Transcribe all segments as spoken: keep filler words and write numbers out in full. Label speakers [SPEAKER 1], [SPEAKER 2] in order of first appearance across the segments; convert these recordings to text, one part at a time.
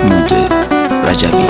[SPEAKER 1] محمود رجبی.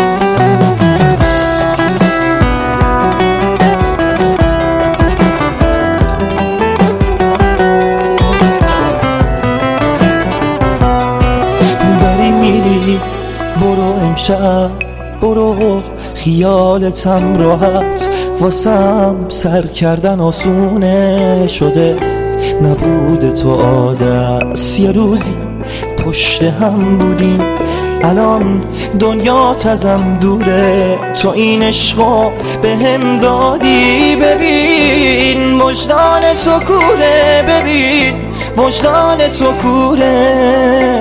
[SPEAKER 2] داری میری برو امشب، برو خیالتم راحت، واسم سر کردن آسونه شده، نبود تو عادت. یه روزی پشت هم بودیم، الان دنیات ازم دوره، تو این عشقو به هم دادی. ببین وجدان تو کوره، ببین وجدان تو کوره.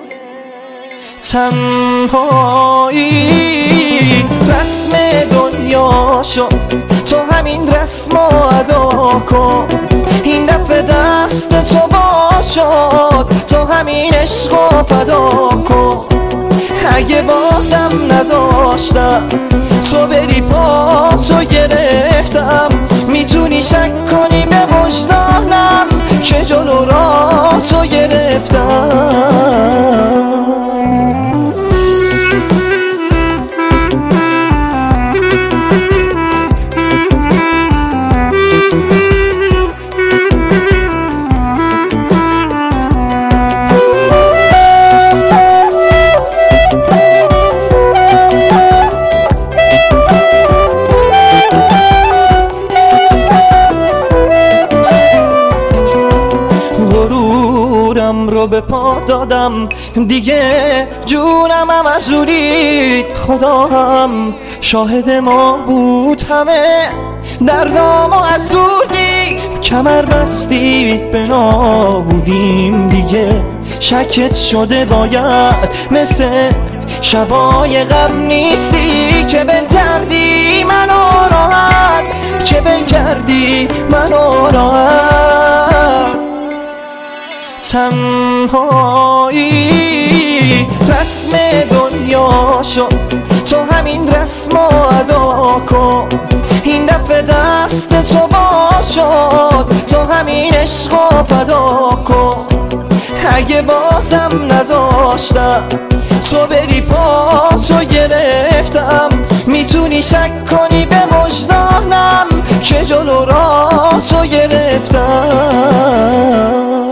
[SPEAKER 2] تنهایی رسم دنیا شد، تو همین رسم ادا کن، این دفعه دست تو باشد، تو همین عشقو فدا کن. اگه بازم نذاشتم تو بری، پا تو گرفتم، میتونی شک کنی به وجدانم که جلو را تو گرفتم. رو به پا دادم دیگه، جونم هم از رولید، خدا هم شاهد ما بود، همه دردامو از دور دید، کمر بستی به نابودیم دیگه. شکت شده باید مثل شبای غم نیستی، که بل کردی منو راحت، که بل کردی منو راحت. تنهایی رسم دنیا شد، تو همین رسم ادا کن، این دفعه دست تو باشد، تو همین عشقو فدا کن. اگه بازم نذاشتم تو بری، پا تو گرفتم، میتونی شک کنی به وجدانم که جلو را تو گرفتم.